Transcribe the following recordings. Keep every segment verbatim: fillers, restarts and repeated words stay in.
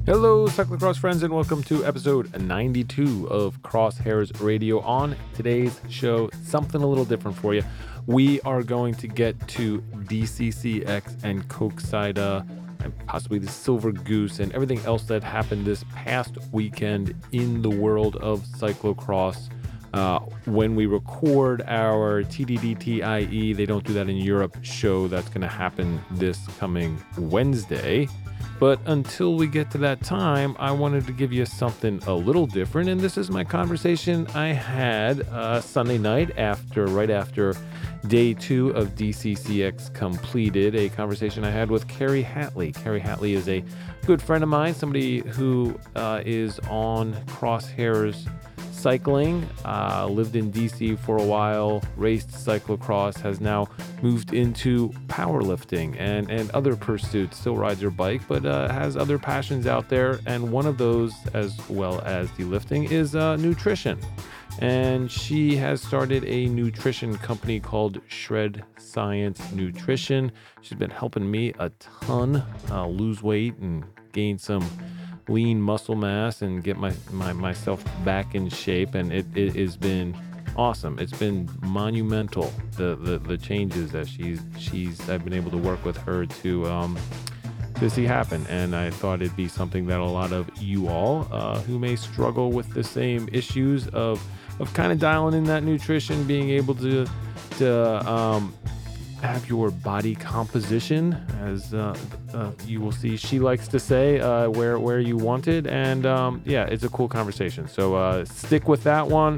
Hello, cyclocross friends, and welcome to episode ninety-two of Crosshairs Radio. On today's show, something a little different for you. We are going to get to D C C X and Koksijde and possibly the Silver Goose and everything else that happened this past weekend in the world of cyclocross. Uh, when we record our T D D T I E, they don't do that in Europe, show that's going to happen this coming Wednesday. But until we get to that time, I wanted to give you something a little different. And this is my conversation I had uh, Sunday night after, right after day two of D C C X completed, a conversation I had with Carrie Hatley. Carrie Hatley is a good friend of mine, somebody who uh, is on Crosshairs Cycling, uh, lived in D C for a while, raced cyclocross, has now moved into powerlifting and, and other pursuits, still rides her bike, but uh, has other passions out there. And one of those, as well as the lifting, is uh, nutrition. And she has started a nutrition company called Shred Science Nutrition. She's been helping me a ton uh, lose weight and gain some lean muscle mass and get my, my myself back in shape, and it, it has been awesome. It's been monumental, the the, the changes that she's she's I've been able to work with her to um to see happen. And I thought it'd be something that a lot of you all uh, who may struggle with the same issues of of kind of dialing in that nutrition, being able to to um have your body composition, as uh, uh, you will see she likes to say, uh, where where you want it. And um, yeah, it's a cool conversation. So uh, stick with that one.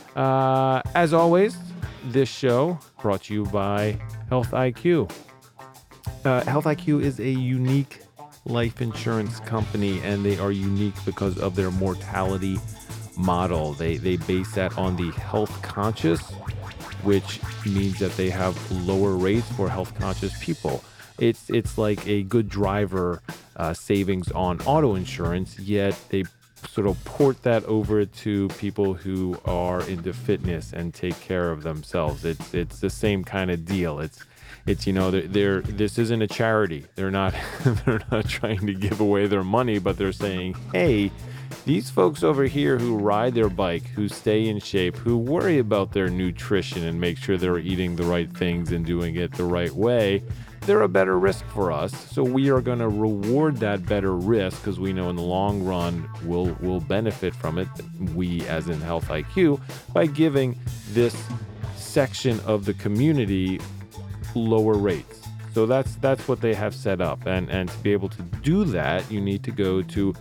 Uh, as always, this show brought to you by Health I Q. Uh, Health I Q is a unique life insurance company, and they are unique because of their mortality model. They, they base that on the health conscious, which means that they have lower rates for health conscious people. It's it's like a good driver uh, savings on auto insurance, yet they sort of port that over to people who are into fitness and take care of themselves. It's it's the same kind of deal. It's it's you know they're, they're this isn't a charity. They're not they're not trying to give away their money, but they're saying, hey, these folks over here who ride their bike, who stay in shape, who worry about their nutrition and make sure they're eating the right things and doing it the right way, they're a better risk for us. So we are going to reward that better risk because we know in the long run we'll, we'll benefit from it, we as in Health I Q, by giving this section of the community lower rates. So that's that's what they have set up. And, and to be able to do that, you need to go to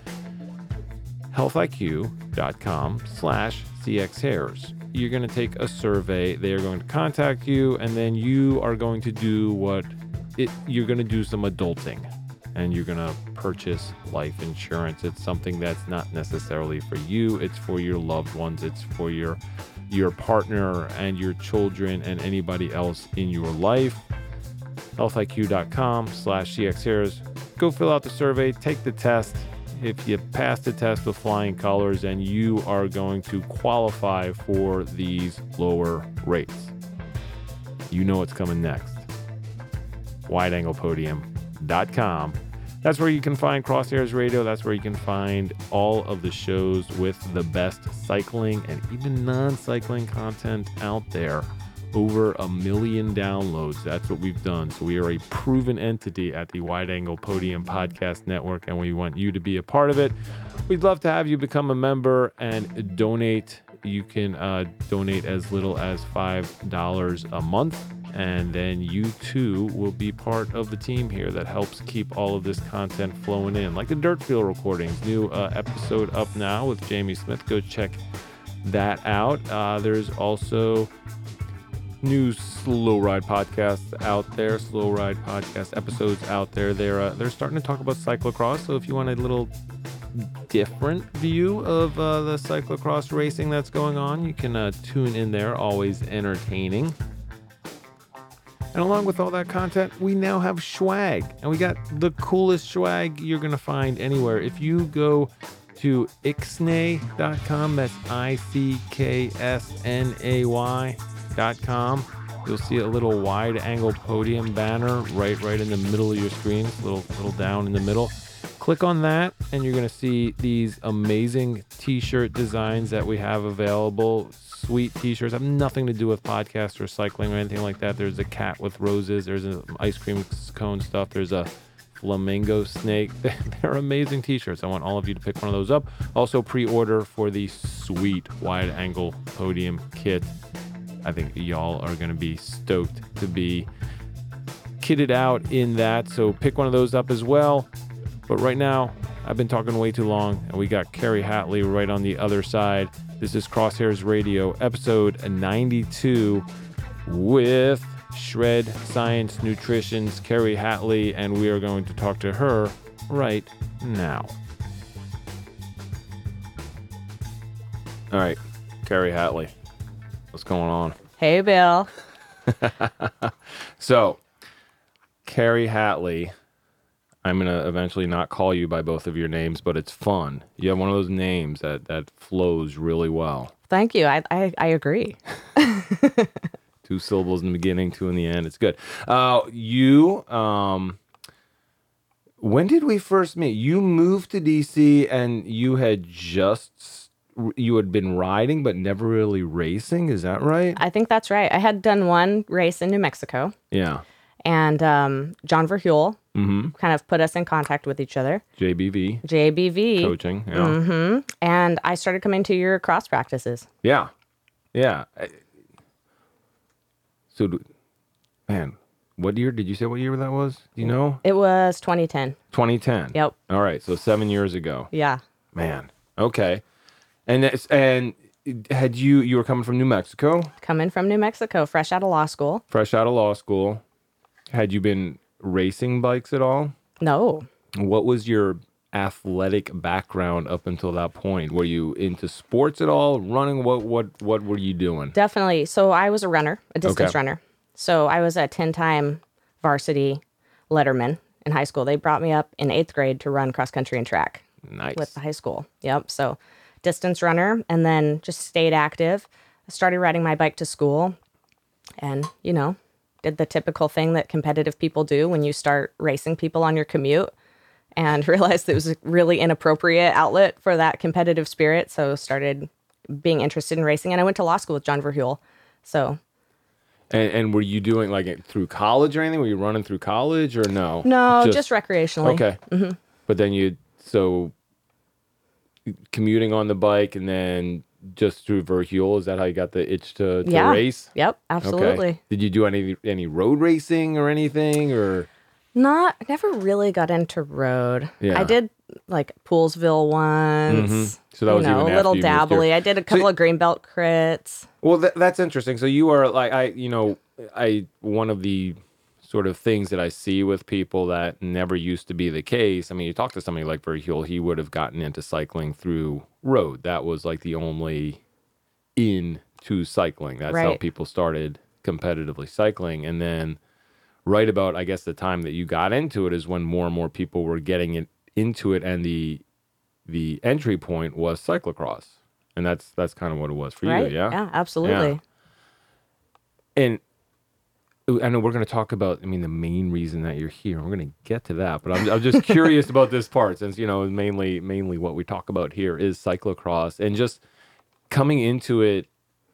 healthiq.com slash cxhairs. You're going to take a survey. They are going to contact you, and then you are going to do what it, you're going to do some adulting, and you're going to purchase life insurance. It's something that's not necessarily for you. It's for your loved ones. It's for your, your partner and your children and anybody else in your life. healthiq.com slash cxhairs. Go fill out the survey, take the test. If you pass the test with flying colors, and you are going to qualify for these lower rates. You know what's coming next. wide angle podium dot com. That's where you can find Crosshairs Radio. That's where you can find all of the shows with the best cycling and even non-cycling content out there. Over a million downloads. That's what we've done. So we are a proven entity at the Wide Angle Podium Podcast Network, and we want you to be a part of it. We'd love to have you become a member and donate. You can uh, donate as little as five dollars a month, and then you too will be part of the team here that helps keep all of this content flowing in. Like the Dirtfield recordings, new uh, episode up now with Jamie Smith. Go check that out. Uh, there's also new Slow Ride podcasts out there, Slow Ride podcast episodes out there. They're uh, they're starting to talk about cyclocross. So if you want a little different view of uh, the cyclocross racing that's going on, you can uh, tune in there. Always entertaining. And along with all that content, we now have swag, and we got the coolest swag you're gonna find anywhere. If you go to ixnay dot com, that's I C K S N A Y dot com. You'll see a little wide angle podium banner right right in the middle of your screen, a little little down in the middle. Click on that, and you're going to see these amazing t-shirt designs that we have available. Sweet t-shirts have nothing to do with podcasts or cycling or anything like that. There's a cat with roses. There's an ice cream cone stuff. There's a flamingo snake. They're amazing t-shirts. I want all of you to pick one of those up. Also, pre-order for the sweet wide angle podium kit. I think y'all are going to be stoked to be kitted out in that. So pick one of those up as well. But right now, I've been talking way too long, and we got Carrie Hatley right on the other side. This is Crosshairs Radio, episode ninety-two, with Shred Science Nutrition's Carrie Hatley, and we are going to talk to her right now. All right, Carrie Hatley, what's going on? Hey, Bill. So, Carrie Hatley, I'm going to eventually not call you by both of your names, but it's fun. You have one of those names that, that flows really well. Thank you. I I, I agree. Two syllables in the beginning, two in the end. It's good. Uh, you, um, when did we first meet? You moved to D C and you had just, you had been riding, but never really racing. Is that right? I think that's right. I had done one race in New Mexico. Yeah. And um, John Verhule Mm-hmm. kind of put us in contact with each other. J B V. J B V. Coaching. Yeah. Mm-hmm. And I started coming to your cross practices. Yeah. Yeah. So, man, what year did you say? What year that was? Do you know? It was twenty ten. twenty ten. Yep. All right. So seven years ago. Yeah. Man. Okay. And it's, and had you you were coming from New Mexico? Coming from New Mexico, fresh out of law school. Fresh out of law school. Had you been racing bikes at all? No. What was your athletic background up until that point? Were you into sports at all? Running? What what what were you doing? Definitely. So I was a runner, a distance Okay. runner. So I was a ten-time varsity letterman in high school. They brought me up in eighth grade to run cross country and track Nice. with the high school. Yep. So distance runner, and then just stayed active. I started riding my bike to school, and, you know, did the typical thing that competitive people do when you start racing people on your commute, and realized it was a really inappropriate outlet for that competitive spirit. So started being interested in racing, and I went to law school with John Verhule. So And, and were you doing like it through college or anything? Were you running through college or no? no, just, recreationally. Okay. Mm-hmm. But then you, so commuting on the bike and then just through Verhule, is that how you got the itch to, to Yeah. race? Yep, absolutely. Okay. Did you do any any road racing or anything or? Not, never really got into road. Yeah. I did like Poolsville once. Mhm. So that you was know, even a after little you moved here. dabbly. I did a couple So- of greenbelt crits. Well, that, that's interesting. So you are like, I, you know, I, one of the sort of things that I see with people that never used to be the case. I mean, you talk to somebody like Verhule, he would have gotten into cycling through road. That was like the only in to cycling. That's how Right. people started competitively cycling. And then right about, I guess, the time that you got into it is when more and more people were getting it, into it. And the, the entry point was cyclocross. And that's, that's kind of what it was for Right? you. Yeah. Yeah, absolutely. And I know we're going to talk about, I mean, the main reason that you're here. We're going to get to that, but I'm, I'm just curious about this part since, you know, mainly, mainly what we talk about here is cyclocross and just coming into it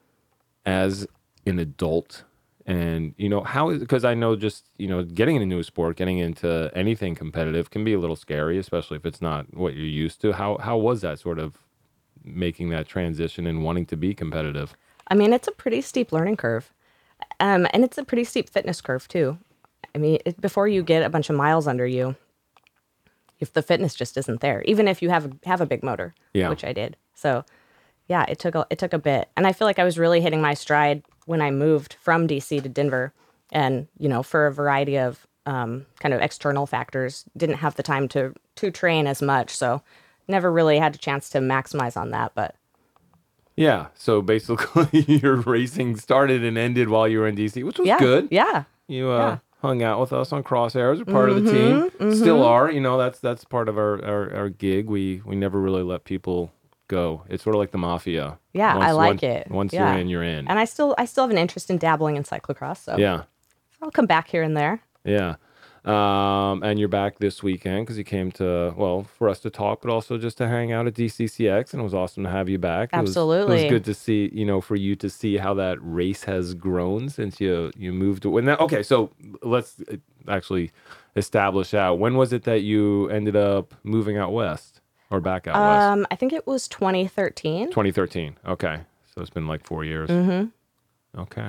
as an adult. And, you know, how is, because I know just, you know, getting into a new sport, getting into anything competitive can be a little scary, especially if it's not what you're used to. How, how was that sort of making that transition and wanting to be competitive? I mean, it's a pretty steep learning curve. Um, and it's a pretty steep fitness curve, too. I mean, it, before you get a bunch of miles under you, if the fitness just isn't there, even if you have a, have a big motor, Yeah. which I did. So, yeah, it took a, it took a bit. And I feel like I was really hitting my stride when I moved from D C to Denver. And, you know, for a variety of um, kind of external factors, didn't have the time to to train as much. So never really had a chance to maximize on that. But Yeah, so basically your racing started and ended while you were in D C, which was yeah, good. yeah. You uh, yeah. hung out with us on Crosshairs, you're part of the team. Still are, you know, that's that's part of our, our, our gig. We we never really let people go. It's sort of like the mafia. Yeah, I like once, it. Once Yeah. you're in, you're in. And I still I still have an interest in dabbling in cyclocross. So yeah, I'll come back here and there. yeah. Um, and you're back this weekend because you came to, well, for us to talk, but also just to hang out at D C C X. And it was awesome to have you back. It was, it Absolutely. was good to see, you know, for you to see how that race has grown since you you moved. When that, okay, so let's actually establish out. When was it that you ended up moving out west or back out west? Um, I think it was twenty thirteen. twenty thirteen. Okay, so it's been like four years. Mm-hmm. Okay.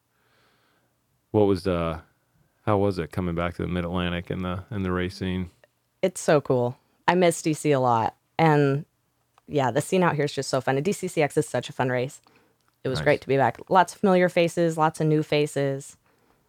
What was uh? How was it coming back to the Mid Atlantic and the and the race scene? It's so cool. I miss D C a lot, and yeah, the scene out here is just so fun. And D C C X is such a fun race. It was Nice. great to be back. Lots of familiar faces, lots of new faces.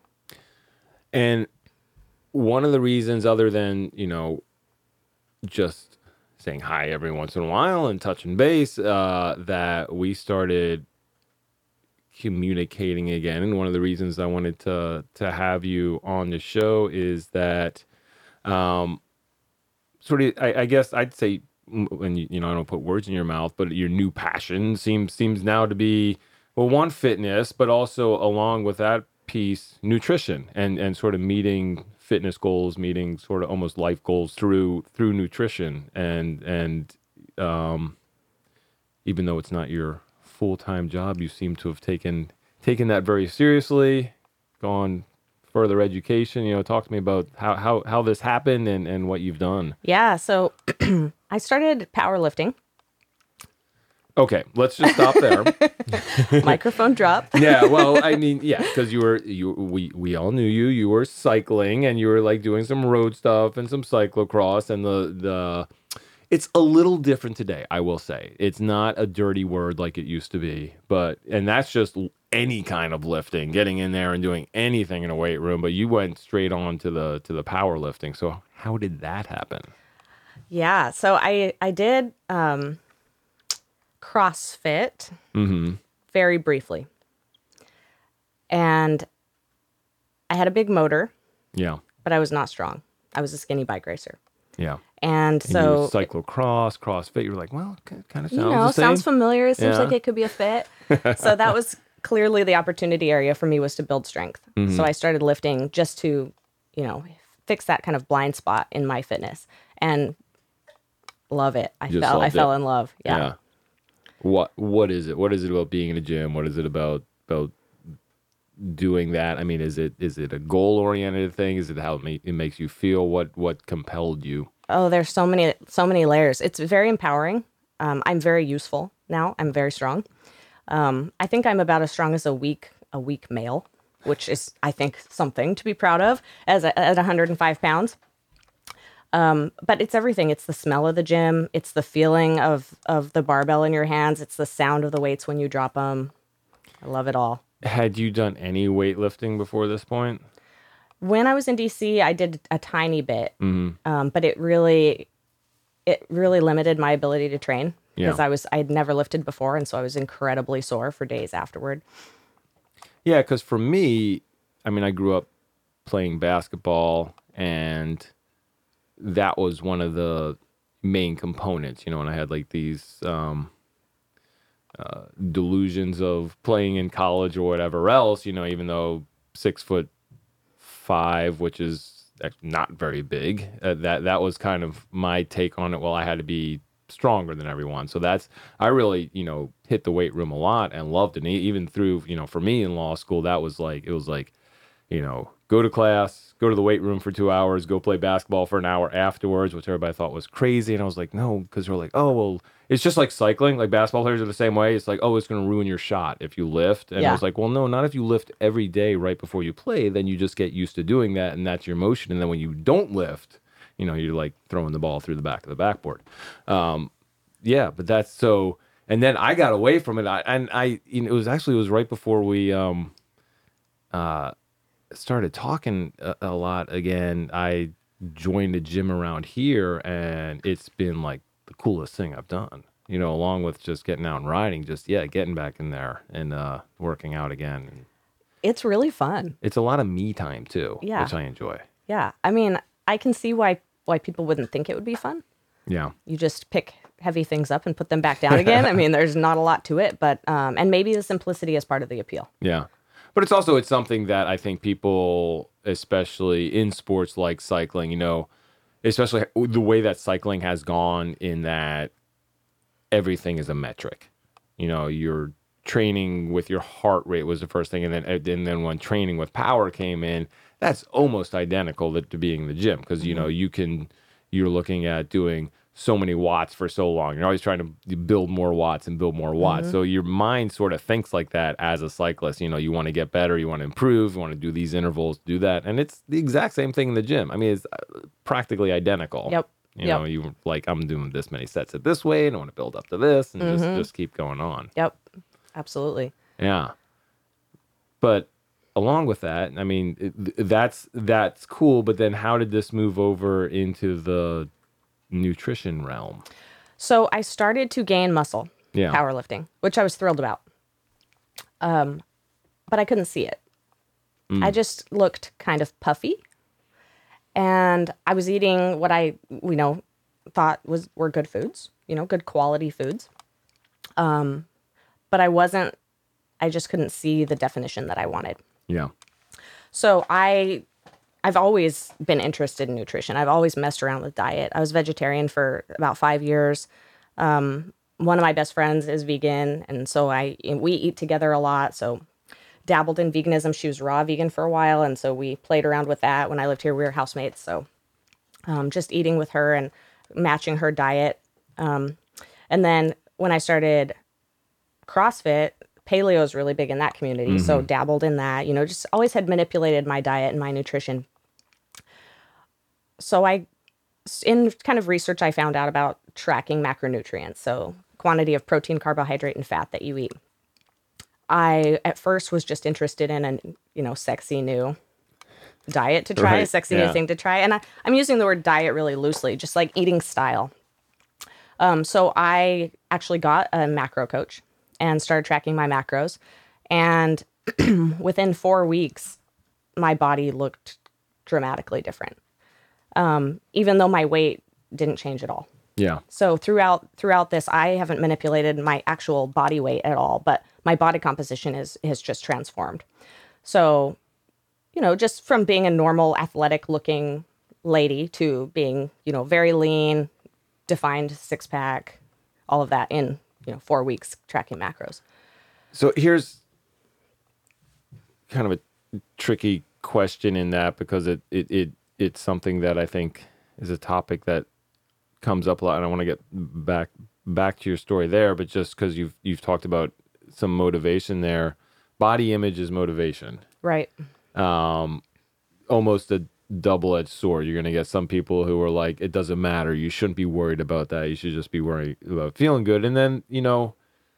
And one of the reasons, other than, you know, just saying hi every once in a while and touching base, uh, that we started communicating again. And one of the reasons I wanted to to have you on the show is that, um, sort of, I, I guess I'd say, when you, you know, I don't put words in your mouth, but your new passion seems seems now to be, well, one, fitness, but also along with that piece, nutrition, and and sort of meeting fitness goals, meeting sort of almost life goals through through nutrition, and and um, even though it's not your full-time job, you seem to have taken taken that very seriously, gone further education. You know, talk to me about how how, how this happened and, and what you've done. Yeah, so I started powerlifting. Okay, let's just stop there. Microphone drop. Yeah, well, I mean, yeah, because you were you we we all knew you. You were cycling and you were like doing some road stuff and some cyclocross, and the the it's a little different today, I will say. It's not a dirty word like it used to be, but and that's just any kind of lifting, getting in there and doing anything in a weight room. But you went straight on to the to the powerlifting. So how did that happen? Yeah, so I I did um, CrossFit Mm-hmm. very briefly, and I had a big motor, Yeah, but I was not strong. I was a skinny bike racer, yeah. and And you so were cyclocross, CrossFit. You were like, well, it kind of sounds you know the same. sounds familiar. It seems Yeah. like it could be a fit. So that was clearly the opportunity area for me, was to build strength. Mm-hmm. So I started lifting just to, you know, fix that kind of blind spot in my fitness, and love it. I Just fell I loved fell it. in love. Yeah. What what is it? What is it about being in a gym? What is it about about doing that? I mean, is it is it a goal oriented thing? Is it how it, ma- it makes you feel? What what compelled you? Oh, there's so many so many layers. It's very empowering. Um, I'm very useful now. I'm very strong. Um, I think I'm about as strong as a weak a weak male, which is, I think, something to be proud of as a, at one hundred five pounds. Um, but it's everything. It's the smell of the gym. It's the feeling of of the barbell in your hands. It's the sound of the weights when you drop them. I love it all. Had you done any weightlifting before this point? When I was in D C, I did a tiny bit, Mm-hmm. um, but it really it really limited my ability to train because Yeah. I was I had never lifted before, and so I was incredibly sore for days afterward. Yeah, because for me, I mean, I grew up playing basketball, and that was one of the main components, you know, and I had like these um, uh, delusions of playing in college or whatever else, you know, even though six foot five, which is actually not very big, uh, that that was kind of my take on it. Well, I had to be stronger than everyone. So that's, I really, you know, hit the weight room a lot and loved it. And e- even through, you know, for me in law school, that was like, it was like, you know, go to class, go to the weight room for two hours, go play basketball for an hour afterwards, which everybody thought was crazy. And I was like, no, because they're like, oh, well, it's just like cycling. Like basketball players are the same way. It's like, oh, it's going to ruin your shot if you lift. And I Yeah. was like, well, no, not if you lift every day right before you play. Then you just get used to doing that, and that's your motion. And then when you don't lift, you know, you're like throwing the ball through the back of the backboard. Um, yeah, but that's so. And then I got away from it. I, and I, you know, it was actually, it was right before we, um, uh, started talking a, a lot again. I joined a gym around here, and it's been like the coolest thing I've done, you know, along with just getting out and riding, just, yeah, getting back in there and uh, working out again. And It's really fun. it's a lot of me time too, Yeah. which I enjoy. Yeah. I mean, I can see why why people wouldn't think it would be fun. Yeah. You just pick heavy things up and put them back down again. I mean, there's not a lot to it, but um, and maybe the simplicity is part of the appeal. Yeah. But it's also, it's something that I think people, especially in sports like cycling, you know, especially the way that cycling has gone in that everything is a metric. You know, you're training with your heart rate was the first thing. And then, and then when training with power came in, that's almost identical to, to being in the gym. Cause you know, you can, you're looking at doing so many watts for so long. You're always trying to build more watts and build more watts. Mm-hmm. So your mind sort of thinks like that as a cyclist. You know, you want to get better, you want to improve, you want to do these intervals, do that. And it's the exact same thing in the gym. I mean, it's practically identical. Yep. You yep. know, you like, I'm doing this many sets it this way and I want to build up to this and mm-hmm. just, just keep going on. Yep. Absolutely. Yeah. But along with that, I mean, it, that's, that's cool. But then how did this move over into the nutrition realm? So I started to gain muscle, yeah. powerlifting, which I was thrilled about. Um, but I couldn't see it. Mm. I just looked kind of puffy, and I was eating what I, you know, thought was were good foods, you know, good quality foods. Um, but I wasn't. I just couldn't see the definition that I wanted. Yeah. So I. I've always been interested in nutrition. I've always messed around with diet. I was vegetarian for about five years. Um, one of my best friends is vegan, and so I we eat together a lot. So dabbled in veganism. She was raw vegan for a while, and so we played around with that. When I lived here, we were housemates. So um, just eating with her and matching her diet. Um, and then when I started CrossFit, paleo is really big in that community. Mm-hmm. So dabbled in that, you know, just always had manipulated my diet and my nutrition. So I, in kind of research, I found out about tracking macronutrients. So quantity of protein, carbohydrate, and fat that you eat. I, at first, was just interested in a, you know, sexy new diet to try, right. a sexy yeah. new thing to try. And I, I'm using the word diet really loosely, just like eating style. Um, so I actually got a macro coach and started tracking my macros. And within four weeks, my body looked dramatically different. Um, even though my weight didn't change at all. Yeah. So throughout throughout this, I haven't manipulated my actual body weight at all, but my body composition is has just transformed. So, you know, just from being a normal athletic looking lady to being, you know, very lean, defined six pack, all of that in, you know, four weeks tracking macros. So here's kind of a tricky question in that, because it, it, it, it's something that I think is a topic that comes up a lot. And I want to get back, back to your story there, but just because you've, you've talked about some motivation there, body image is motivation, right? Um, almost a double-edged sword. You're going to get some people who are like, it doesn't matter. You shouldn't be worried about that. You should just be worried about feeling good. And then, you know,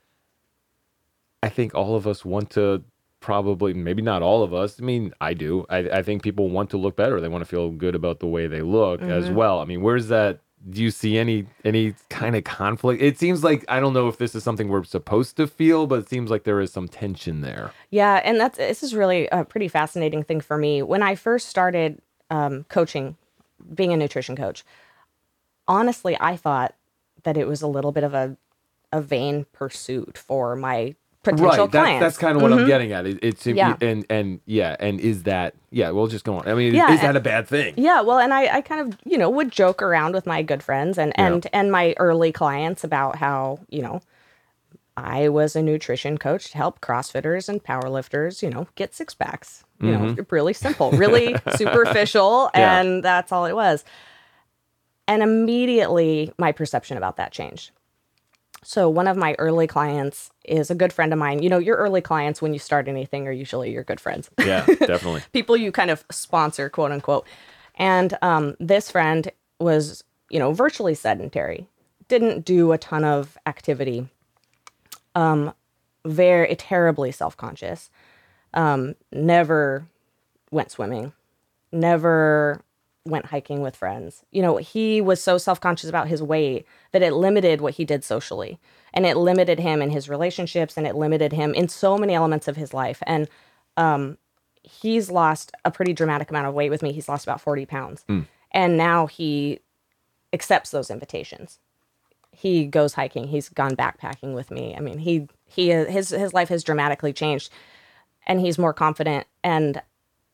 I think all of us want to probably, maybe not all of us. I mean, I do. I, I think people want to look better. They want to feel good about the way they look mm-hmm. as well. I mean, where's that? Do you see any any kind of conflict? It seems like, I don't know if this is something we're supposed to feel, but it seems like there is some tension there. Yeah, and that's this is really a pretty fascinating thing for me. When I first started um, coaching, being a nutrition coach, honestly, I thought that it was a little bit of a, a vain pursuit for my potential right, clients. That, that's kind of what mm-hmm. I'm getting at. It, it's yeah. and and yeah, and is that yeah? We'll just go on. I mean, yeah, is that and, a bad thing? Yeah, well, and I, I kind of you know would joke around with my good friends and and yeah. and my early clients about how you know I was a nutrition coach to help CrossFitters and powerlifters you know get six packs. You mm-hmm. know, really simple, really superficial, yeah. and that's all it was. And immediately, my perception about that changed. So one of my early clients is a good friend of mine. You know, your early clients, when you start anything, are usually your good friends. Yeah, definitely. People you kind of sponsor, quote unquote. And um, this friend was, you know, virtually sedentary, didn't do a ton of activity, um, very terribly self-conscious, um, never went swimming, never went hiking with friends. You know, he was so self-conscious about his weight that it limited what he did socially, and it limited him in his relationships, and it limited him in so many elements of his life. And um, he's lost a pretty dramatic amount of weight with me. He's lost about forty pounds. Mm. And now he accepts those invitations. He goes hiking. He's gone backpacking with me. I mean, he, he, his, his life has dramatically changed, and he's more confident. And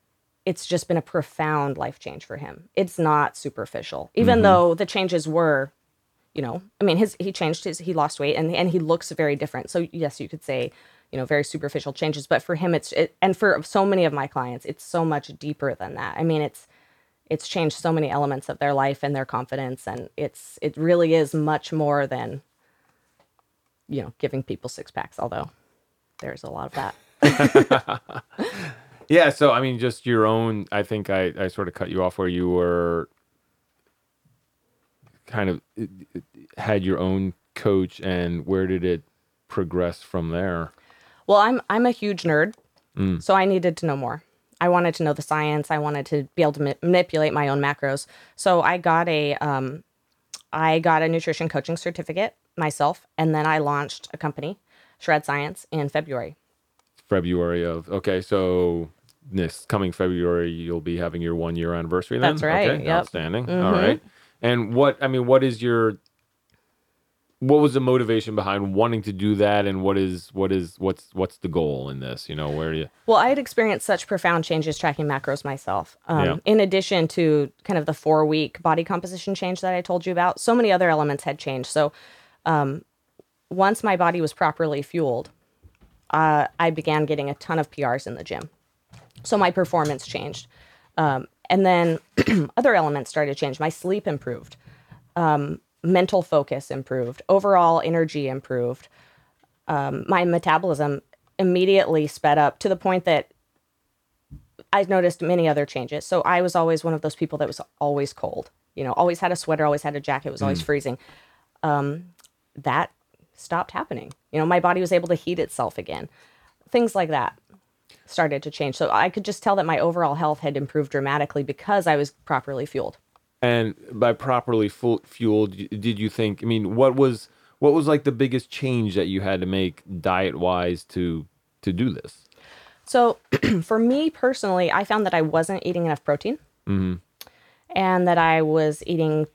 it's just been a profound life change for him. It's not superficial, even mm-hmm. though the changes were, you know, I mean, his he changed his, he lost weight and and he looks very different. So yes, you could say, you know, very superficial changes, but for him, it's, it, and for so many of my clients, it's so much deeper than that. I mean, it's, it's changed so many elements of their life and their confidence. And it's, it really is much more than, you know, giving people six packs, although there's a lot of that. Yeah. So, I mean, just your own, I think I, I sort of cut you off where you were kind of had your own coach, and where did it progress from there? Well, I'm I'm a huge nerd, mm. so I needed to know more. I wanted to know the science. I wanted to be able to ma- manipulate my own macros. So I got a um, I got a nutrition coaching certificate myself, and then I launched a company, Shred Science, in February. February of okay, so this coming February you'll be having your one year anniversary. Then that's right. Okay, yep. Outstanding. Mm-hmm. All right, and what I mean, what is your What was the motivation behind wanting to do that, and what is what is what's what's the goal in this? You know, where do you? Well, I had experienced such profound changes tracking macros myself. Um, Yeah. In addition to kind of the four week body composition change that I told you about, so many other elements had changed. So, um, once my body was properly fueled, uh, I began getting a ton of P Rs in the gym. So my performance changed, um, and then other elements started to change. My sleep improved. Um, mental focus improved, overall energy improved. Um, my metabolism immediately sped up to the point that I noticed many other changes. So I was always one of those people that was always cold, you know, always had a sweater, always had a jacket, was always mm. freezing. Um, that stopped happening. You know, my body was able to heat itself again. Things like that started to change. So I could just tell that my overall health had improved dramatically because I was properly fueled. And by properly full, fueled, did you think? I mean, what was what was like the biggest change that you had to make diet wise to to do this? So, for me personally, I found that I wasn't eating enough protein, mm-hmm. and that I was eating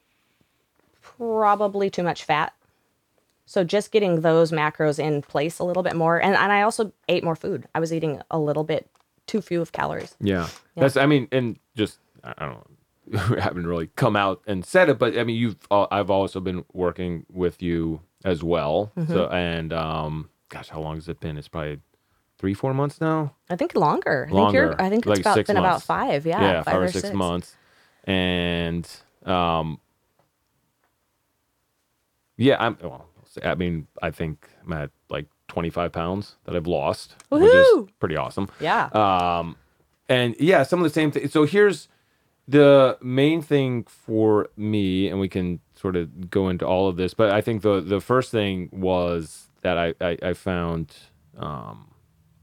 probably too much fat. So, just getting those macros in place a little bit more, and and I also ate more food. I was eating a little bit too few of calories. Yeah, yeah. That's. I mean, and just I don't know. haven't really come out and said it, but I mean, you've, uh, I've also been working with you as well. Mm-hmm. So, and, um, gosh, how long has it been? It's probably three, four months now. I think longer. I longer. think you're, I think it's like about, been months. about five. Yeah. Yeah. Five, five or, or six, six months. And, um, yeah, I'm, well, I mean, I think I'm at like twenty-five pounds that I've lost, Woohoo! Which is pretty awesome. Yeah. Um, and yeah, some of the same things. So here's, the main thing for me, and we can sort of go into all of this, but I think the the first thing was that I, I, I found um,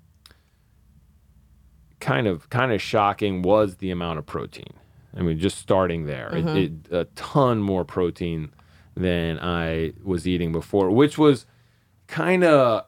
kind of kind of shocking was the amount of protein. I mean, just starting there, mm-hmm. it, it, a ton more protein than I was eating before, which was kind of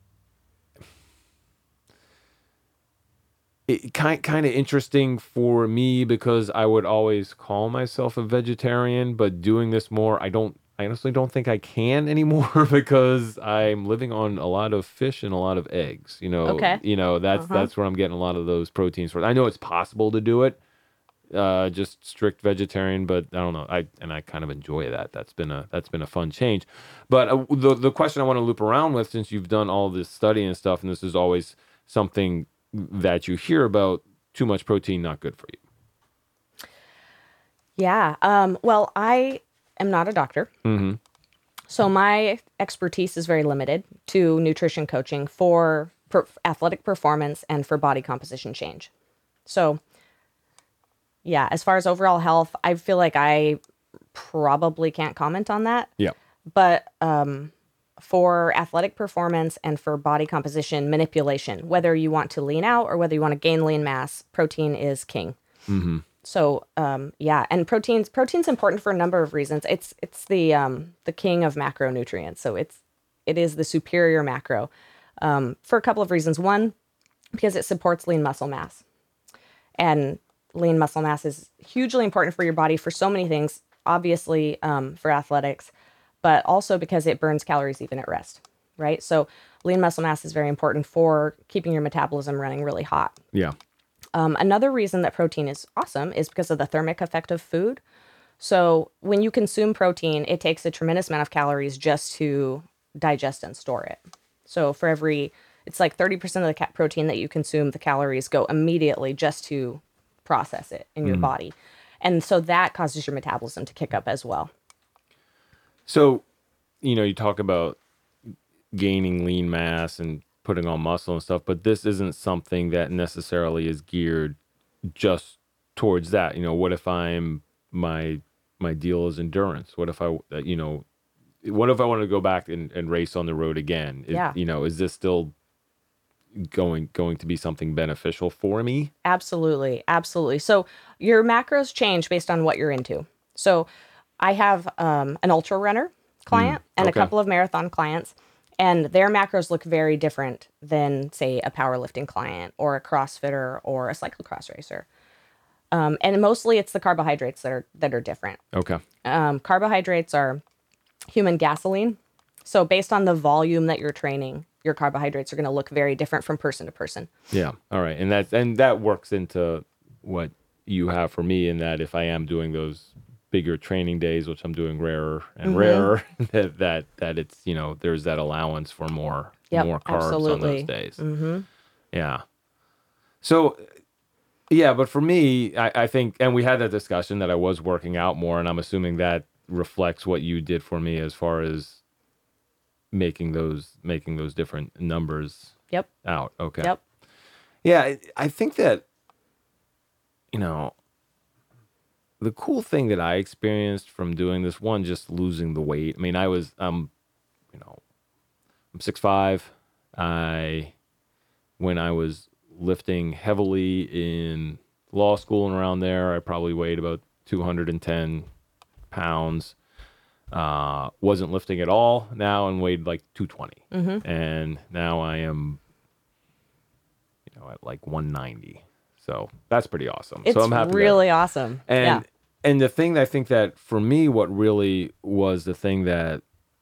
It kind kind of interesting for me because I would always call myself a vegetarian, but doing this more, I don't. I honestly don't think I can anymore because I'm living on a lot of fish and a lot of eggs. You know, okay. you know that's uh-huh. that's where I'm getting a lot of those proteins from. I know it's possible to do it, uh, just strict vegetarian, but I don't know. I and I kind of enjoy that. That's been a that's been a fun change. But uh, the the question I want to loop around with, since you've done all this study and stuff, and this is always something that you hear about, too much protein, not good for you. Yeah. Um, well, I am not a doctor. Mm-hmm. So my expertise is very limited to nutrition coaching for per- athletic performance and for body composition change. So yeah, as far as overall health, I feel like I probably can't comment on that. Yeah. But, um, for athletic performance and for body composition manipulation, whether you want to lean out or whether you want to gain lean mass, protein is king. Mm-hmm. So, um, yeah, and proteins protein's important for a number of reasons. It's it's the um, the king of macronutrients. So it's it is the superior macro um, for a couple of reasons. One, because it supports lean muscle mass, and lean muscle mass is hugely important for your body for so many things. Obviously, um, for athletics, but also because it burns calories even at rest, right? So lean muscle mass is very important for keeping your metabolism running really hot. Yeah. Um, another reason that protein is awesome is because of the thermic effect of food. So when you consume protein, it takes a tremendous amount of calories just to digest and store it. So for every, it's like thirty percent of the ca- protein that you consume, the calories go immediately just to process it in your Mm. body. And so that causes your metabolism to kick up as well. So, you know, you talk about gaining lean mass and putting on muscle and stuff, but this isn't something that necessarily is geared just towards that. You know, what if I'm my my deal is endurance? What if I, uh, you know, what if I want to go back and, and race on the road again? Is, Yeah. You know, is this still going going to be something beneficial for me? Absolutely. Absolutely. So your macros change based on what you're into. So I have um, an ultra runner client and a okay. couple of marathon clients, and their macros look very different than, say, a powerlifting client or a CrossFitter or a cyclocross racer. Um, and mostly it's the carbohydrates that are that are different. Okay. Um, carbohydrates are human gasoline. So based on the volume that you're training, your carbohydrates are going to look very different from person to person. Yeah. All right. And that's and that works into what you have for me, in that if I am doing those bigger training days, which I'm doing rarer and Mm-hmm. rarer, that that that it's, you know, there's that allowance for more Yep, more carbs absolutely. on those days. Mm-hmm. Yeah. So yeah, but for me, I, I think, and we had that discussion that I was working out more, and I'm assuming that reflects what you did for me as far as making those making those different numbers Yep. out. Okay. Yep. Yeah, I, I think that, you know, the cool thing that I experienced from doing this, one, just losing the weight. I mean, I was, um, you know, I'm six five. I, when I was lifting heavily in law school and around there, I probably weighed about two hundred ten pounds. Uh, wasn't lifting at all now and weighed like two twenty. Mm-hmm. And now I am, you know, at like one ninety. So that's pretty awesome. It's so I'm happy really that, awesome. and yeah. and the thing that I think that for me, what really was the thing that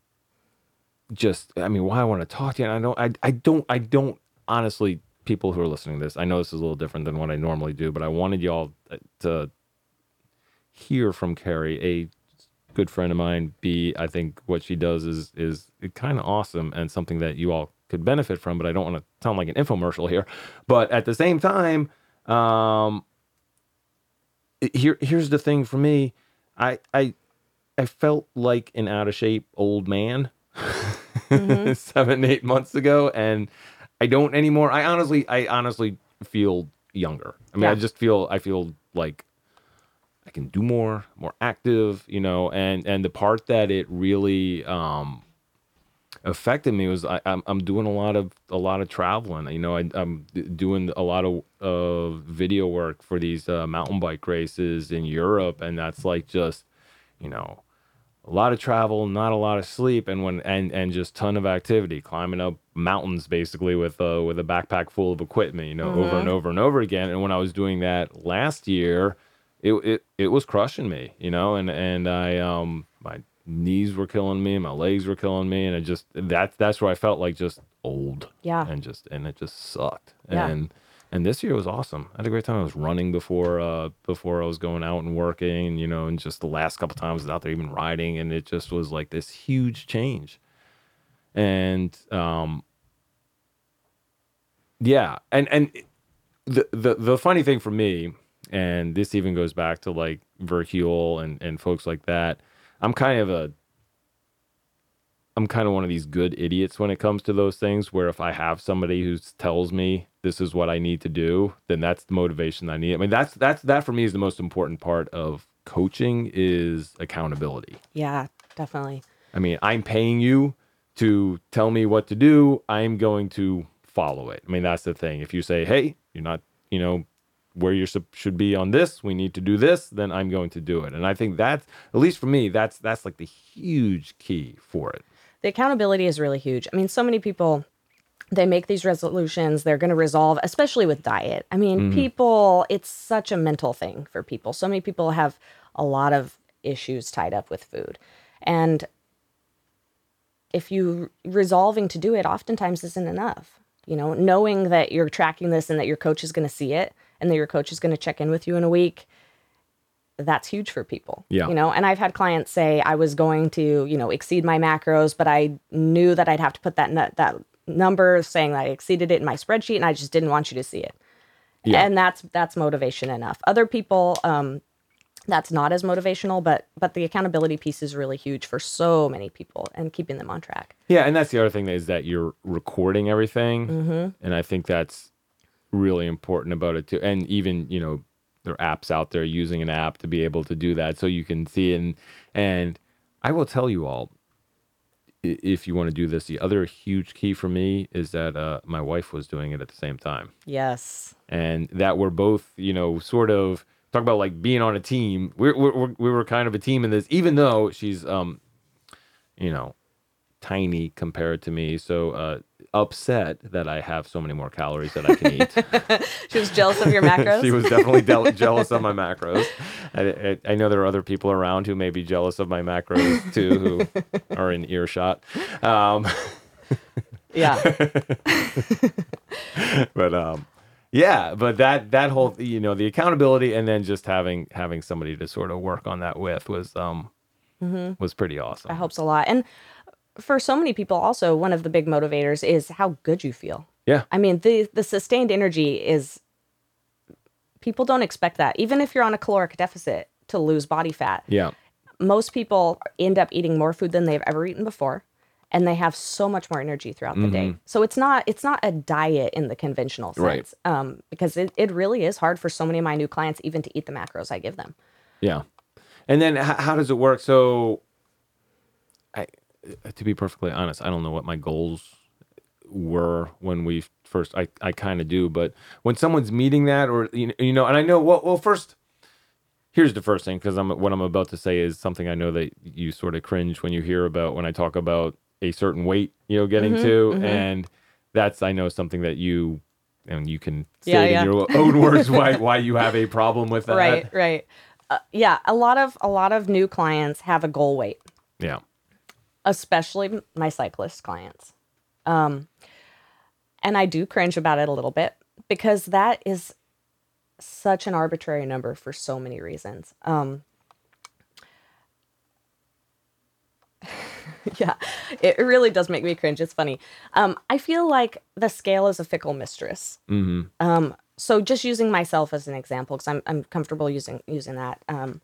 just, I mean, why I want to talk to you, and I don't, I, I don't, I don't honestly, people who are listening to this, I know this is a little different than what I normally do, but I wanted y'all to hear from Carrie, A, good friend of mine, B, I think what she does is is kind of awesome and something that you all could benefit from, but I don't want to sound like an infomercial here. But at the same time, um, here here's the thing for me. I I I felt like an out of shape old man mm-hmm. seven, eight months ago, and I don't anymore. I honestly, I honestly feel younger. I mean, Yeah. I just feel, I feel like I can do more, more active, you know, and, and the part that it really, um, affected me was I, I'm, I'm doing a lot of, a lot of traveling, you know, I, I'm d- doing a lot of, of video work for these, uh, mountain bike races in Europe. And that's like just, you know, a lot of travel, not a lot of sleep, and when and and just ton of activity, climbing up mountains basically with uh with a backpack full of equipment, you know, mm-hmm. over and over and over again. And when I was doing that last year, it it it was crushing me, you know, and and I um my knees were killing me, my legs were killing me, and it just that's that's where I felt like just old, Yeah, and just and it just sucked, yeah. and. And this year was awesome. I had a great time. I was running before uh, before I was going out and working, you know, and just the last couple times I was out there even riding, and it just was like this huge change. And um, yeah, and and the, the the funny thing for me, and this even goes back to like Verhuel and and folks like that. I'm kind of a I'm kind of one of these good idiots when it comes to those things, where if I have somebody who tells me this is what I need to do, then that's the motivation I need. I mean, that's, that's, that for me is the most important part of coaching, is accountability. Yeah, definitely. I mean, I'm paying you to tell me what to do. I'm going to follow it. I mean, that's the thing. If you say, hey, you're not, you know, where you should be on this, we need to do this, then I'm going to do it. And I think that's, at least for me, that's, that's like the huge key for it. The accountability is really huge. I mean, so many people, they make these resolutions, they're going to resolve, especially with diet. I mean, mm-hmm. people, it's such a mental thing for people. So many people have a lot of issues tied up with food. And if you resolving to do it, oftentimes isn't enough. You know, knowing that you're tracking this and that your coach is going to see it and that your coach is going to check in with you in a week, that's huge for people. Yeah. You know, and I've had clients say I was going to, you know, exceed my macros, but I knew that I'd have to put that nu- that number saying that I exceeded it in my spreadsheet, and I just didn't want you to see it. Yeah. And that's that's motivation enough. Other people, um, that's not as motivational, but but the accountability piece is really huge for so many people and keeping them on track. Yeah, and that's the other thing is that you're recording everything, Mm-hmm. and I think that's really important about it too. And even, you know, there are apps out there using an app to be able to do that, so you can see it. And and I will tell you all, i- if you want to do this, the other huge key for me is that uh, my wife was doing it at the same time, Yes. and that we're both, you know, sort of talk about like being on a team. We're, we're we're- we were kind of a team in this, even though she's um, you know, tiny compared to me. So uh, upset that I have so many more calories that I can eat. She was jealous of your macros. She was definitely del- jealous of my macros. I, I, I know there are other people around who may be jealous of my macros too, who are in earshot. Um, Yeah. but um, yeah, but that that whole, you know, the accountability, and then just having having somebody to sort of work on that with was um was pretty awesome. That helps a lot. And for so many people also, one of the big motivators is how good you feel. Yeah. I mean, the the sustained energy is, people don't expect that. Even if you're on a caloric deficit to lose body fat, Yeah. most people end up eating more food than they've ever eaten before, and they have so much more energy throughout the day. So it's not it's not a diet in the conventional sense, Right. um, because it, it really is hard for so many of my new clients even to eat the macros I give them. Yeah. And then h- how does it work? So I, to be perfectly honest, I don't know what my goals were when we first, I, I kind of do, but when someone's meeting that, or, you know, you know, and I know, well, well, first, here's the first thing, because I'm, what I'm about to say is something I know that you sort of cringe when you hear about, when I talk about a certain weight, you know, getting to, and that's, I know, something that you, and you can say Yeah, it yeah. in your own words, why, why you have a problem with that. Right, right. Uh, yeah, a lot of a lot of new clients have a goal weight, Yeah. especially my cyclist clients. Um, and I do cringe about it a little bit because that is such an arbitrary number for so many reasons. Um, yeah, it really does make me cringe. It's funny. Um, I feel like the scale is a fickle mistress. Mm-hmm. Um, so just using myself as an example, because I'm I'm comfortable using using that. Um,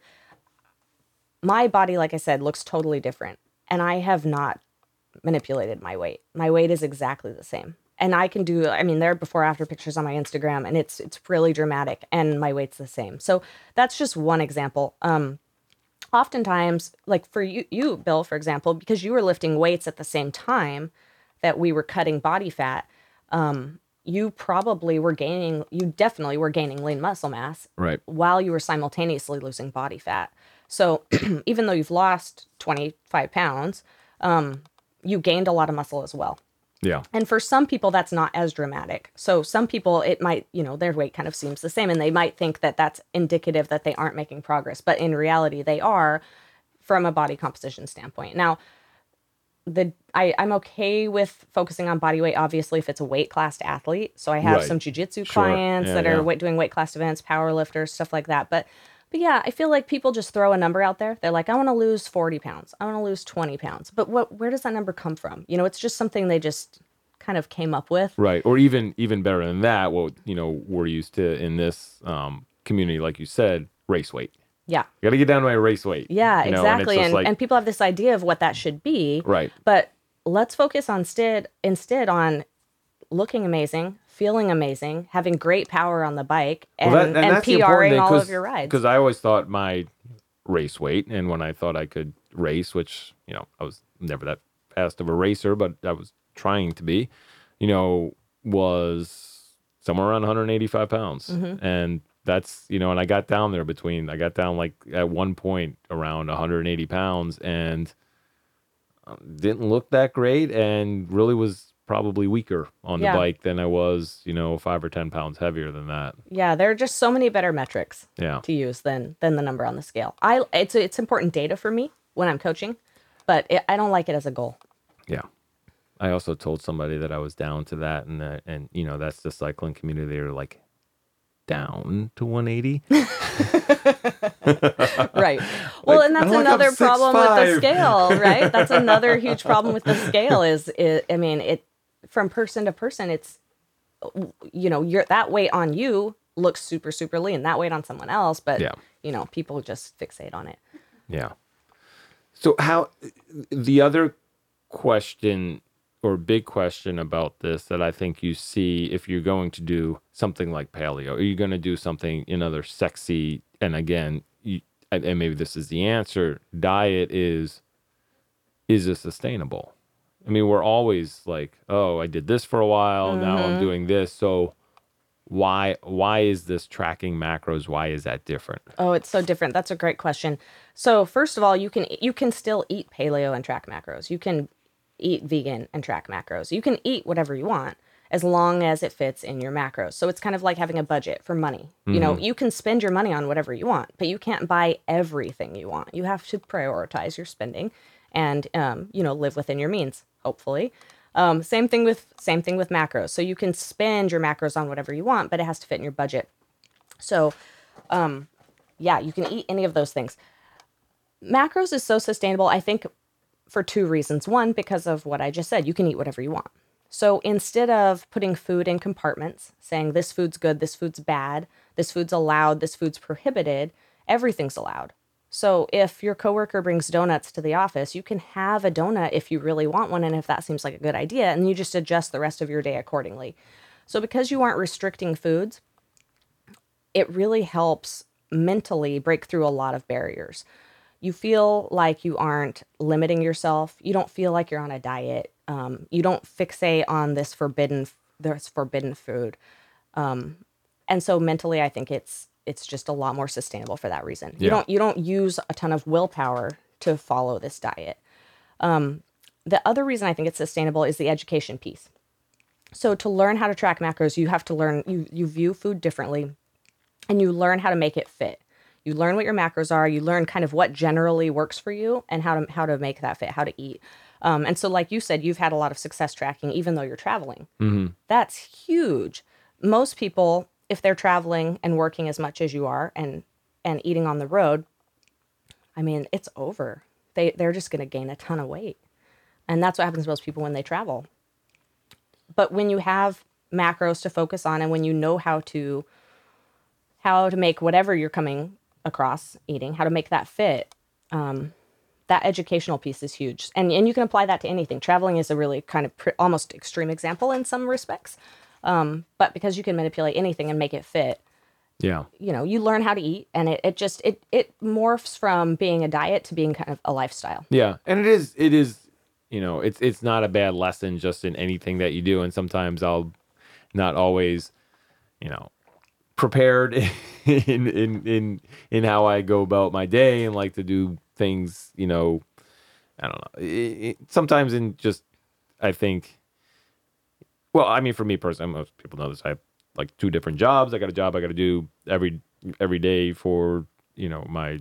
my body, like I said, looks totally different, and I have not manipulated my weight. My weight is exactly the same, and I can do. I mean, there are before after pictures on my Instagram, and it's it's really dramatic, and my weight's the same. So that's just one example. Um, oftentimes, like for you, you Bill, for example, because you were lifting weights at the same time that we were cutting body fat. Um, you probably were gaining, you definitely were gaining lean muscle mass Right. while you were simultaneously losing body fat. So even though you've lost twenty-five pounds, um, you gained a lot of muscle as well. Yeah. And for some people, that's not as dramatic. So some people, it might, you know, their weight kind of seems the same, and they might think that that's indicative that they aren't making progress. But in reality, they are from a body composition standpoint. Now, the I, I'm okay with focusing on body weight, obviously, if it's a weight classed athlete. So I have Right. some jujitsu Sure. clients Yeah, that yeah. are weight, doing weight class events, power lifters, stuff like that. But but yeah, I feel like people just throw a number out there. They're like, I want to lose forty pounds. I want to lose twenty pounds. But what where does that number come from? You know, it's just something they just kind of came up with. Right. Or even even better than that, what, you know, we're used to in this um, community, like you said, race weight. Yeah. You got to get down to my race weight. Yeah, you know, exactly. And, it's And, just like, and people have this idea of what that should be. right. But let's focus on instead instead on looking amazing, feeling amazing, having great power on the bike, and, Well, that- and, that's the important PRing thing, all 'cause- of your rides. Because I always thought my race weight, and when I thought I could race, which, you know, I was never that fast of a racer, but I was trying to be, you know, was somewhere around one hundred eighty-five pounds. Mm-hmm. And that's, you know, and I got down there between, I got down like at one point around one hundred eighty pounds, and um, didn't look that great, and really was probably weaker on the Yeah. bike than I was, you know, five or ten pounds heavier than that. Yeah, there are just so many better metrics Yeah. to use than than the number on the scale. I it's it's important data for me when I'm coaching, but it, I don't like it as a goal. Yeah. I also told somebody that I was down to that, and uh, and you know, that's the cycling community. They were like, down to one eighty. Right. Well, Like, and that's I'm like, another I'm problem with the six five. scale, right? That's another huge problem with the scale is, is I mean, it from person to person, it's, you know, you're that weight on you looks super, super lean, that weight on someone else, but Yeah. you know, people just fixate on it. Yeah. So how the other question or big question about this that I think you see if you're going to do something like paleo, are you going to do something another sexy, and again, you, and and maybe this is the answer, diet is, is it sustainable? I mean, we're always like, oh, I did this for a while, now I'm doing this. So why why is this tracking macros? Why is that different? Oh, it's so different. That's a great question. So first of all, you can you can still eat paleo and track macros. You can eat vegan and track macros. You can eat whatever you want as long as it fits in your macros. So it's kind of like having a budget for money. You know, you can spend your money on whatever you want, but you can't buy everything you want. You have to prioritize your spending and um, you know, live within your means, hopefully. Um, same thing with same thing with macros. So you can spend your macros on whatever you want, but it has to fit in your budget. So um, yeah, you can eat any of those things. Macros is so sustainable, I think, for two reasons. One, because of what I just said, you can eat whatever you want. So instead of putting food in compartments, saying this food's good, this food's bad, this food's allowed, this food's prohibited, everything's allowed. So if your coworker brings donuts to the office, you can have a donut if you really want one and if that seems like a good idea, and you just adjust the rest of your day accordingly. So because you aren't restricting foods, it really helps mentally break through a lot of barriers. You feel like you aren't limiting yourself. You don't feel like you're on a diet. Um, you don't fixate on this forbidden, this forbidden food. Um, and so mentally, I think it's it's just a lot more sustainable for that reason. You Yeah. don't you don't use a ton of willpower to follow this diet. Um, the other reason I think it's sustainable is the education piece. So to learn how to track macros, you have to learn you you view food differently, and you learn how to make it fit. You learn what your macros are. You learn kind of what generally works for you and how to how to make that fit, how to eat. Um, and so, like you said, you've had a lot of success tracking, even though you're traveling. Mm-hmm. That's huge. Most people, if they're traveling and working as much as you are and and eating on the road, I mean, it's over. They they're just going to gain a ton of weight, and that's what happens to most people when they travel. But when you have macros to focus on, and when you know how to how to make whatever you're coming across eating, how to make that fit, um, that educational piece is huge. And and you can apply that to anything. Traveling is a really kind of pr- almost extreme example in some respects. Um, but because you can manipulate anything and make it fit, Yeah. you know, you learn how to eat, and it, it just, it, it morphs from being a diet to being kind of a lifestyle. Yeah. And it is, it is, you know, it's, it's not a bad lesson just in anything that you do. And sometimes I'll not always, you know, prepared in, in, in, in how I go about my day and like to do things, you know, I don't know. It, it, sometimes in just, I think, well, I mean, for me personally, most people know this. I have like two different jobs. I got a job I got to do every every day for, you know, my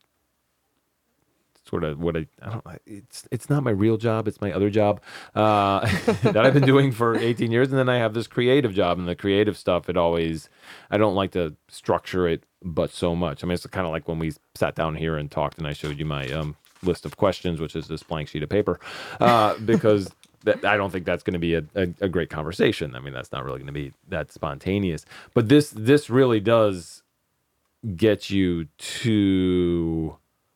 sort of what I, I don't know. It's it's not my real job. It's my other job uh, that I've been doing for eighteen years. And then I have this creative job, and the creative stuff, it always, I don't like to structure it, but so much. I mean, it's kind of like when we sat down here and talked and I showed you my um, list of questions, which is this blank sheet of paper, uh, because that, I don't think that's going to be a, a, a great conversation. I mean, that's not really going to be that spontaneous. But this this really does get you to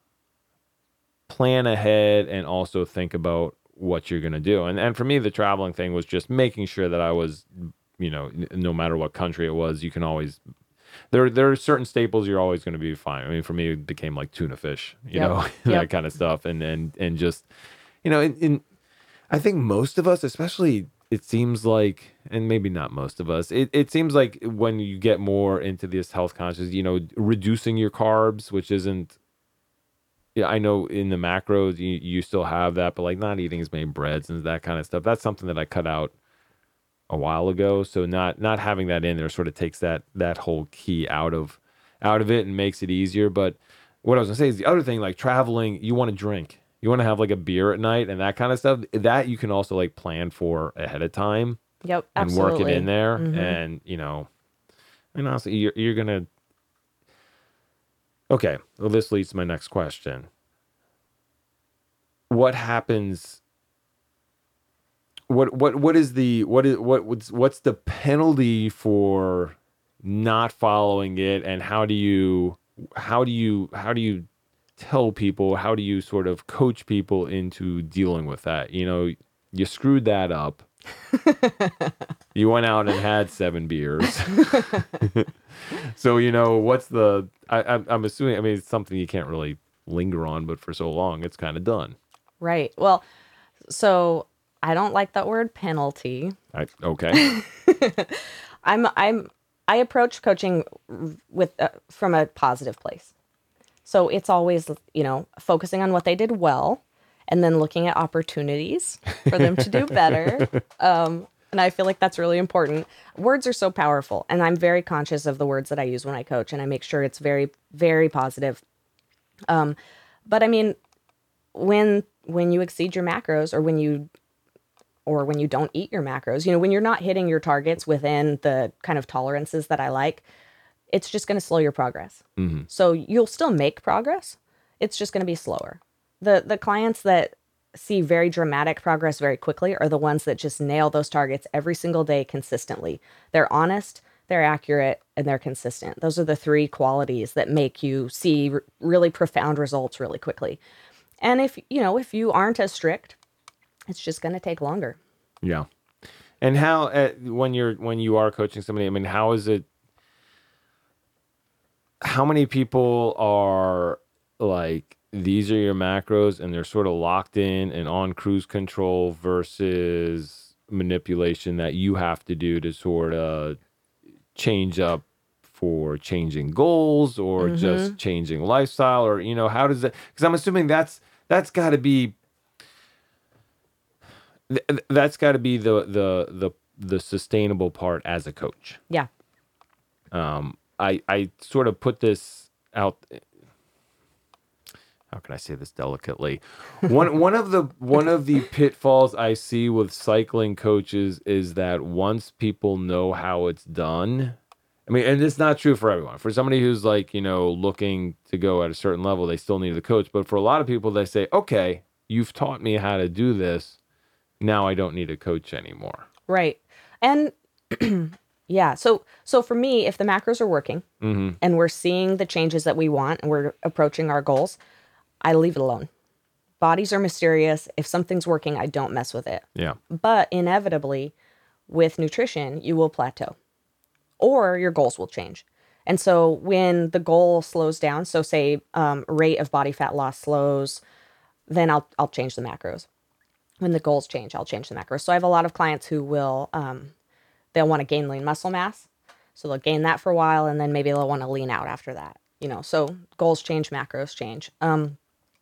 plan ahead and also think about what you're going to do. And and for me, the traveling thing was just making sure that I was, you know, n- no matter what country it was, you can always, there there are certain staples you're always going to be fine. I mean, for me, it became like tuna fish, you Yep. know, that Yep. kind of stuff. And, and, and just, you know, in, in, I think most of us, especially, it seems like, and maybe not most of us, it, it seems like when you get more into this health conscious, you know, reducing your carbs, which isn't, yeah, I know in the macros you, you still have that, but like not eating as many breads and that kind of stuff. That's something that I cut out a while ago. So not not having that in there sort of takes that that whole key out of out of it and makes it easier. But what I was gonna say is the other thing, like traveling, you want to drink. You want to have like a beer at night and that kind of stuff. That you can also like plan for ahead of time Yep, and absolutely. work it in there. Mhm. And, you know, And honestly, you're, you're going to, okay, well, this leads to my next question. What happens, what, what, what is the, what is, what, what's, what's the penalty for not following it? And how do you, how do you, how do you tell people, how do you sort of coach people into dealing with that? You know, you screwed that up. You went out and had seven beers. So, you know, what's the, I, I'm, I'm assuming, I mean, it's something you can't really linger on, but for so long, it's kind of done. Right. Well, so I don't like that word penalty. I, okay. I'm, I'm, I approach coaching with, uh, from a positive place. So it's always, you know, focusing on what they did well and then looking at opportunities for them to do better. Um, and I feel like that's really important. Words are so powerful, and I'm very conscious of the words that I use when I coach, and I make sure it's very, very positive. Um, but I mean, when when you exceed your macros, or when you or when you don't eat your macros, you know, when you're not hitting your targets within the kind of tolerances that I like, it's just going to slow your progress. Mm-hmm. So you'll still make progress. It's just going to be slower. The the clients that see very dramatic progress very quickly are the ones that just nail those targets every single day consistently. They're honest, they're accurate, and they're consistent. Those are the three qualities that make you see r- really profound results really quickly. And if, you know, if you aren't as strict, it's just going to take longer. Yeah. And how, uh, when you're, when you are coaching somebody, I mean, how is it, how many people are like, these are your macros and they're sort of locked in and on cruise control versus manipulation that you have to do to sort of change up for changing goals or mm-hmm. just changing lifestyle, or, you know, how does that, because I'm assuming that's, that's got to be, th- that's got to be the, the, the, the sustainable part as a coach. Yeah. Um, I, I sort of put this out. How can I say this delicately? One one of the one of the pitfalls I see with cycling coaches is that once people know how it's done, I mean, and it's not true for everyone. For somebody who's like, you know, looking to go at a certain level, they still need the coach. But for a lot of people, they say, okay, you've taught me how to do this. Now I don't need a coach anymore. Right. And yeah, so so for me, if the macros are working mm-hmm. and we're seeing the changes that we want and we're approaching our goals, I leave it alone. Bodies are mysterious. If something's working, I don't mess with it. Yeah. But inevitably, with nutrition, you will plateau or your goals will change. And so when the goal slows down, so say um, rate of body fat loss slows, then I'll I'll change the macros. When the goals change, I'll change the macros. So I have a lot of clients who will, um, they'll want to gain lean muscle mass. So they'll gain that for a while, and then maybe they'll want to lean out after that. You know, so goals change, macros change. Um,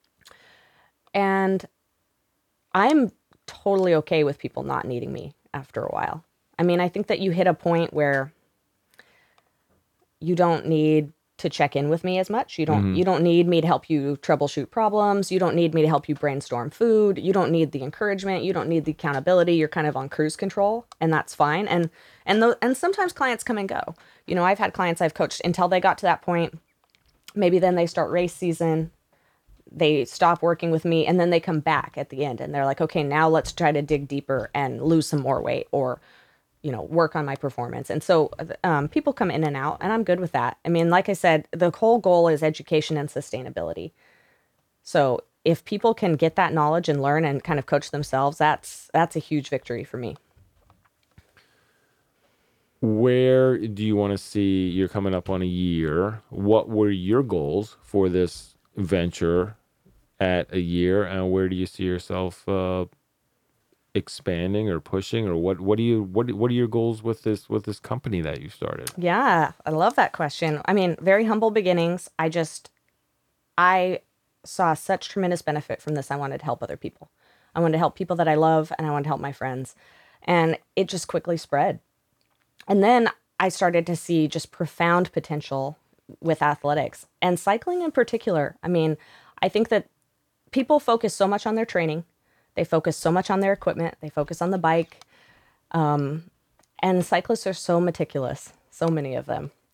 And I'm totally okay with people not needing me after a while. I mean, I think that you hit a point where you don't need to check in with me as much. You don't mm-hmm. you don't need me to help you troubleshoot problems. You don't need me to help you brainstorm food. You don't need the encouragement. You don't need the accountability. You're kind of on cruise control, and that's fine. And and the, and sometimes clients come and go. You know, I've had clients I've coached until they got to that point. Maybe then they start race season. They stop working with me, and then they come back at the end and they're like, okay, now let's try to dig deeper and lose some more weight, or, you know, work on my performance. And so um, people come in and out, and I'm good with that. I mean, like I said, the whole goal is education and sustainability. So if people can get that knowledge and learn and kind of coach themselves, that's, that's a huge victory for me. Where do you want to see, you're coming up on a year, what were your goals for this venture at a year, and where do you see yourself uh, expanding or pushing, or what? What do you what What are your goals with this with this company that you started? Yeah, I love that question. I mean, very humble beginnings. I just I saw such tremendous benefit from this. I wanted to help other people. I wanted to help people that I love, and I wanted to help my friends, and it just quickly spread. And then I started to see just profound potential with athletics and cycling in particular. I mean, I think that people focus so much on their training. They focus so much on their equipment. They focus on the bike. Um, and cyclists are so meticulous, so many of them.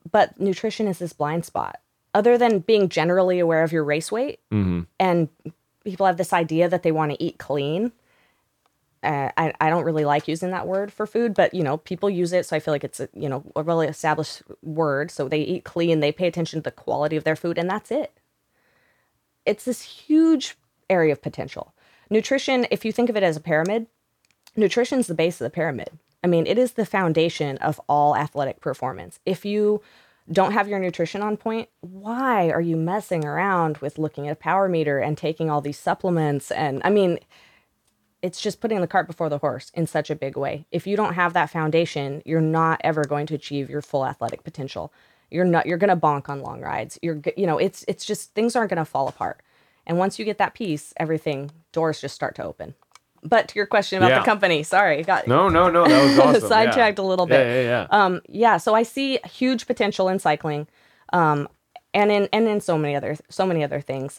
but nutrition is this blind spot. Other than being generally aware of your race weight, Mm-hmm. and people have this idea that they want to eat clean. Uh, I, I don't really like using that word for food, but, you know, people use it. So I feel like it's, a, you know, a really established word. So they eat clean, they pay attention to the quality of their food, and that's it. It's this huge area of potential. Nutrition, if you think of it as a pyramid, nutrition is the base of the pyramid. I mean, it is the foundation of all athletic performance. If you don't have your nutrition on point, why are you messing around with looking at a power meter and taking all these supplements? And I mean, it's just putting the cart before the horse in such a big way. If you don't have that foundation, you're not ever going to achieve your full athletic potential. You're not, you're going to bonk on long rides. You're, you know, it's, it's just, things aren't going to fall apart. And once you get that piece, everything, doors just start to open. But to your question about Yeah. the company, sorry, got No, no, no. That was awesome. sidetracked yeah. a little bit. Yeah, yeah, yeah. Um, yeah. So I see huge potential in cycling, um, and in and in so many other so many other things.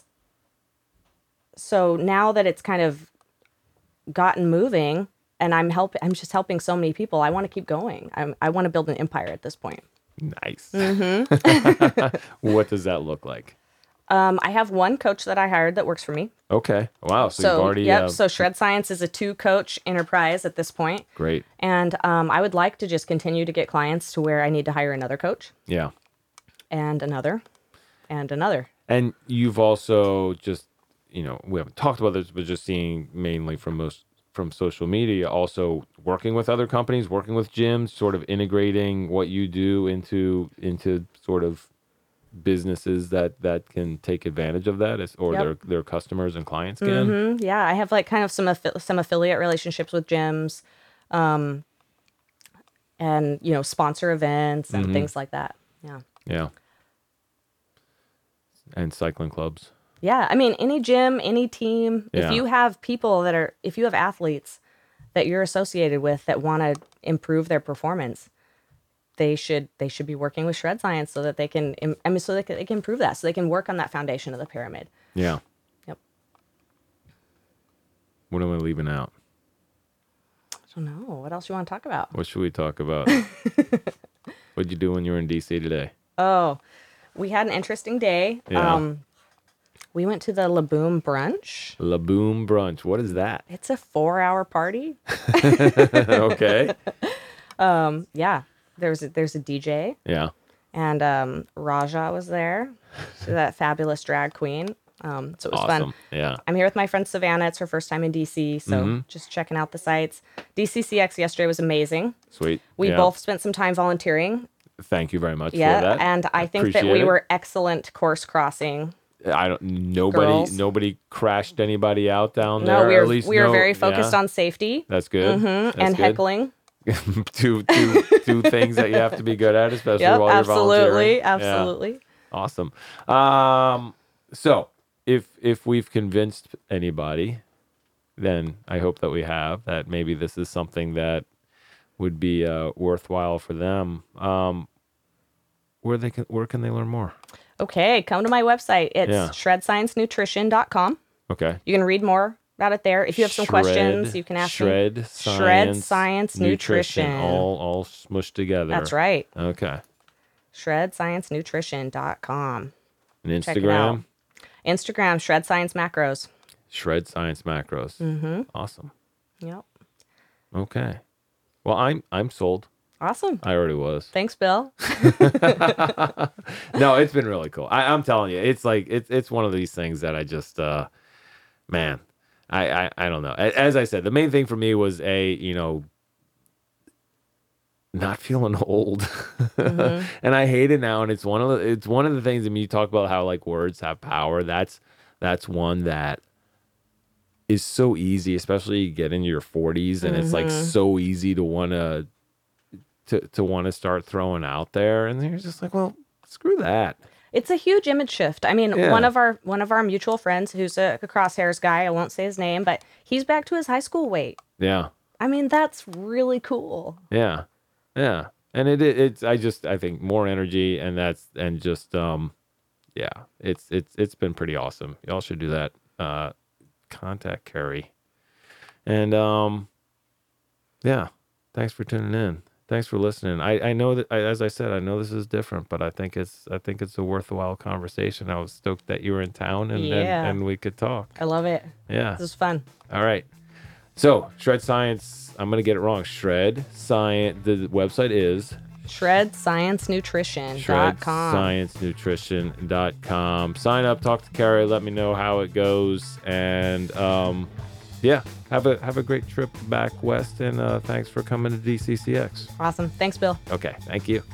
So now that it's kind of gotten moving, and I'm help I'm just helping so many people, I want to keep going. I'm, I want to build an empire at this point. Nice. Mm-hmm. What does that look like? Um, I have one coach that I hired that works for me. Okay. Wow. So, So, you've already. yep. Uh, So Shred Science is a two coach enterprise at this point. great. And um, I would like to just continue to get clients to where I need to hire another coach Yeah. and another and another. And you've also just, you know, we haven't talked about this, but just seeing mainly from most from social media, also working with other companies, working with gyms, sort of integrating what you do into into sort of businesses that that can take advantage of that, as, or Yep. their their customers and clients can. Mm, yeah, I have like kind of some affi- some affiliate relationships with gyms, um, and you know, sponsor events and Mhm. things like that. Yeah. Yeah. And cycling clubs. Yeah, I mean, any gym, any team, Yeah. if you have people that are, if you have athletes that you're associated with that want to improve their performance, they should they should be working with Shred Science so that they can, im- I mean, so they can, they can improve that, so they can work on that foundation of the pyramid. Yeah. Yep. What am I leaving out? I don't know. What else you want to talk about? What should we talk about? What'd you do when you were in D C today? Oh, we had an interesting day. Yeah. Um, we went to the Laboom brunch. La Boom Brunch. What is that? It's a four-hour party. Okay. Um, yeah, there's a, there's a D J, Yeah. and um, Raja was there. She's that fabulous drag queen. Um, so it was Awesome. fun. Yeah. I'm here with my friend Savannah. It's her first time in D C, so Mhm. just checking out the sites. D C C X yesterday was amazing. Sweet. We Yeah. both spent some time volunteering. Thank you very much Yeah, for that. and I think that Appreciate we it. were excellent course crossing. I don't. Nobody. Girls. Nobody crashed anybody out down No, there. we At were least we were no- very focused yeah. on safety. That's good. hmm That's and good. heckling. two, two, two things that you have to be good at, especially Yep, while you're absolutely, volunteering. Yeah. absolutely. Awesome. Um, so if if we've convinced anybody, then I hope that we have, that maybe this is something that would be uh, worthwhile for them. Um, where they can where can they learn more? Okay, come to my website. It's Yeah. shred science nutrition dot com. Okay. You can read more about it there. If you have some questions, Shred- you can ask Shred me. Science, Shred Science Nutrition. all all smushed together. That's right. Okay. shred science nutrition dot com. And Check it out. Instagram, Instagram, Shred Science Macros. Shred Science Macros. Mm-hmm. Awesome. Yep. Okay. Well, I'm I'm sold. Awesome. I already was. Thanks, Bill. No, it's been really cool. I, I'm telling you, it's like it's it's one of these things that I just, uh, man, I, I I don't know. A- As I said, the main thing for me was a you know not feeling old, Mm-hmm. and I hate it now. And it's one of the it's one of the things. I mean, you talk about how like words have power. That's that's one that is so easy, especially you get into your forties, and it's like Mm-hmm. so easy to want to to to want to start throwing out there, and you're just like, well, screw that. It's a huge image shift. I mean, Yeah. one of our one of our mutual friends who's a, a crosshairs guy, I won't say his name, but he's back to his high school weight. Yeah, I mean, that's really cool. yeah, yeah. And it it- it's I just I think more energy, and that's and just um yeah, it's it's it's been pretty awesome. Y'all should do that. Uh, contact Carrie, and um yeah, thanks for tuning in. Thanks for listening. I, I know that, I, as I said, I know this is different, but I think it's I think it's a worthwhile conversation. I was stoked that you were in town and Yeah. and, and we could talk. I love it. Yeah. This is fun. All right. So Shred Science, I'm gonna get it wrong. Shred Science. The website is shred science nutrition dot com. shred science nutrition dot com. Sign up, talk to Carrie, let me know how it goes, and um, yeah, have a have a great trip back west, and uh, thanks for coming to D C C X. Awesome. Thanks, Bill. Okay, thank you.